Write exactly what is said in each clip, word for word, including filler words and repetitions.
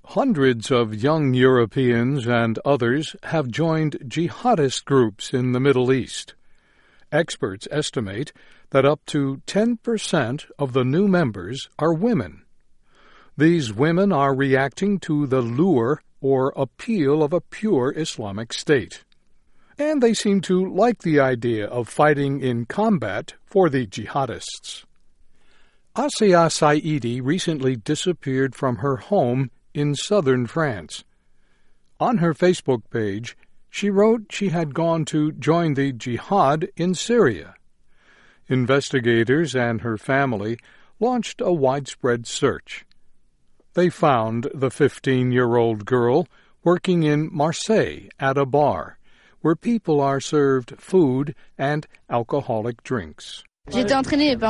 Hundreds of young Europeans and others have joined jihadist groups in the Middle East. Experts estimate that up to ten percent of the new members are women. These women are reacting to the lure or appeal of a pure Islamic State. And they seem to like the idea of fighting in combat for the jihadists. Asia Saidi recently disappeared from her home in southern France. On her Facebook page, she wrote she had gone to join the jihad in Syria. Investigators and her family launched a widespread search. They found the fifteen-year-old girl working in Marseille at a bar, where people are served food and alcoholic drinks. Asia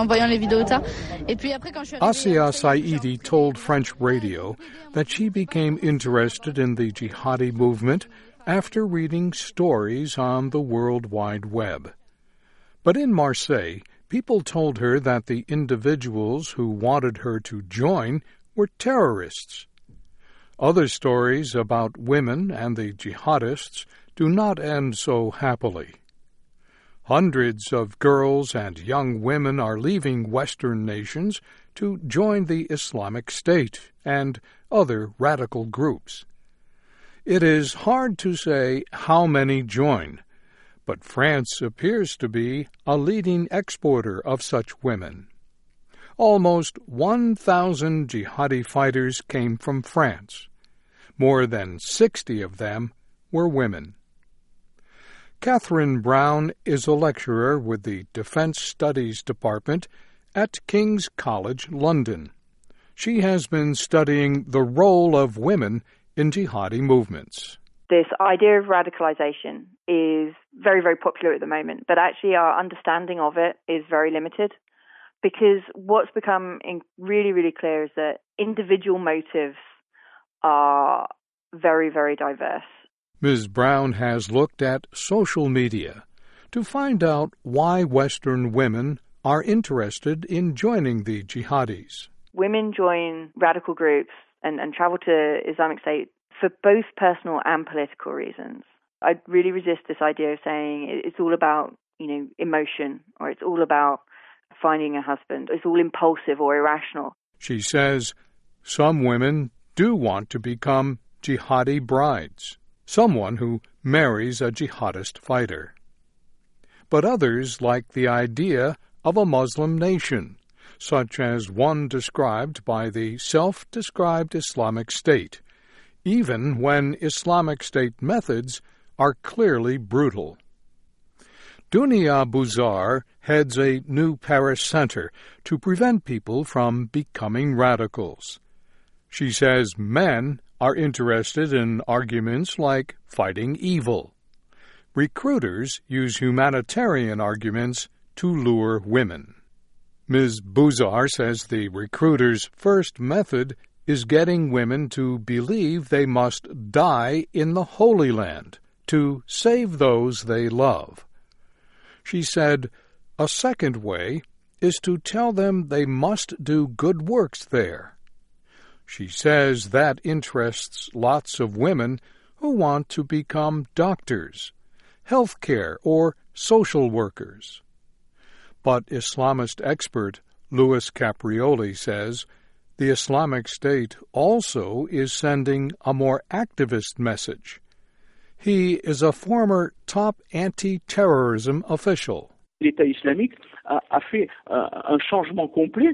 Saidi told French radio that she became interested in the jihadi movement after reading stories on the World Wide Web. But in Marseille, people told her that the individuals who wanted her to join were terrorists. Other stories about women and the jihadists do not end so happily. Hundreds of girls and young women are leaving Western nations to join the Islamic State and other radical groups. It is hard to say how many join, but France appears to be a leading exporter of such women. Almost one thousand jihadi fighters came from France. More than sixty of them were women. Catherine Brown is a lecturer with the Defense Studies Department at King's College London. She has been studying the role of women in jihadi movements. This idea of radicalization is very, very popular at the moment, but actually our understanding of it is very limited, because what's become really, really clear is that individual motives are very, very diverse. Miz Brown has looked at social media to find out why Western women are interested in joining the jihadis. Women join radical groups and, and travel to Islamic State for both personal and political reasons. I really resist this idea of saying it's all about, you know, emotion, or it's all about finding a husband. It's all impulsive or irrational. She says some women do want to become jihadi brides, someone who marries a jihadist fighter. But others like the idea of a Muslim nation, such as one described by the self-described Islamic State, even when Islamic State methods are clearly brutal. Dunia Buzar heads a new Paris center to prevent people from becoming radicals. She says men are interested in arguments like fighting evil. Recruiters use humanitarian arguments to lure women. Miz Buzar says the recruiters' first method is getting women to believe they must die in the Holy Land to save those they love. She said a second way is to tell them they must do good works there. She says that interests lots of women who want to become doctors, healthcare, or social workers. But Islamist expert Louis Caprioli says the Islamic State also is sending a more activist message. He is a former top anti-terrorism official. L'État islamique a, a fait uh, un changement complet.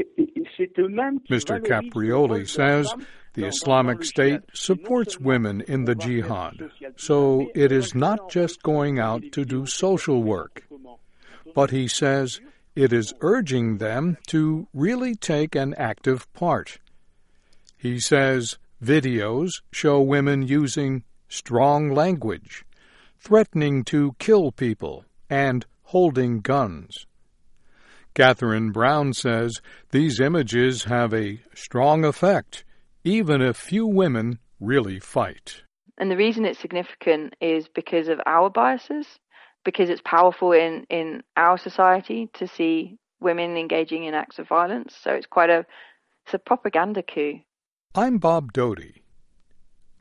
Mister Caprioli says the Islamic State supports women in the jihad, so it is not just going out to do social work. But he says it is urging them to really take an active part. He says videos show women using strong language, threatening to kill people, and holding guns. Catherine Brown says these images have a strong effect, even if few women really fight. And the reason it's significant is because of our biases, because it's powerful in, in our society to see women engaging in acts of violence. So it's quite a, it's a propaganda coup. I'm Bob Doty.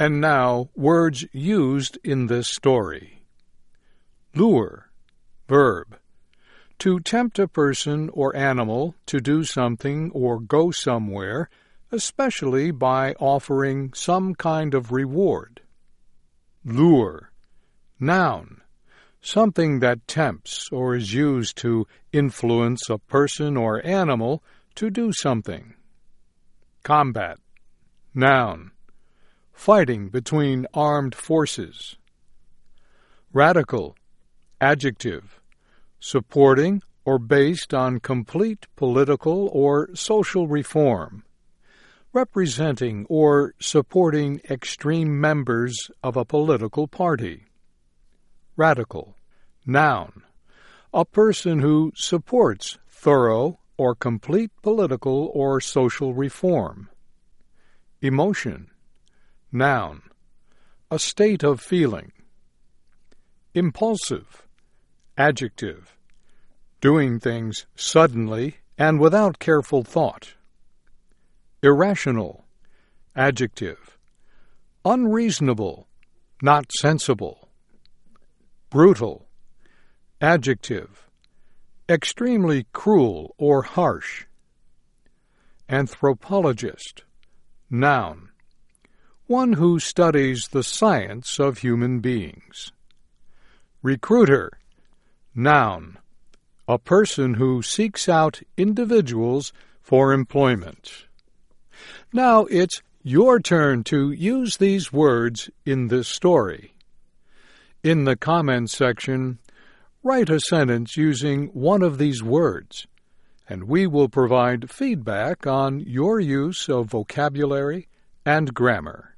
And now, words used in this story. Lure, verb. To tempt a person or animal to do something or go somewhere, especially by offering some kind of reward. Lure, noun. Something that tempts or is used to influence a person or animal to do something. Combat, noun. Fighting between armed forces. Radical, adjective. Supporting or based on complete political or social reform. Representing or supporting extreme members of a political party. Radical, noun. A person who supports thorough or complete political or social reform. Emotion, noun. A state of feeling. Impulsive, adjective. Doing things suddenly and without careful thought. Irrational, adjective. Unreasonable, not sensible. Brutal, adjective. Extremely cruel or harsh. Anthropologist, noun. One who studies the science of human beings. Recruiter, noun. A person who seeks out individuals for employment. Now it's your turn to use these words in this story. In the comments section, write a sentence using one of these words, and we will provide feedback on your use of vocabulary and grammar.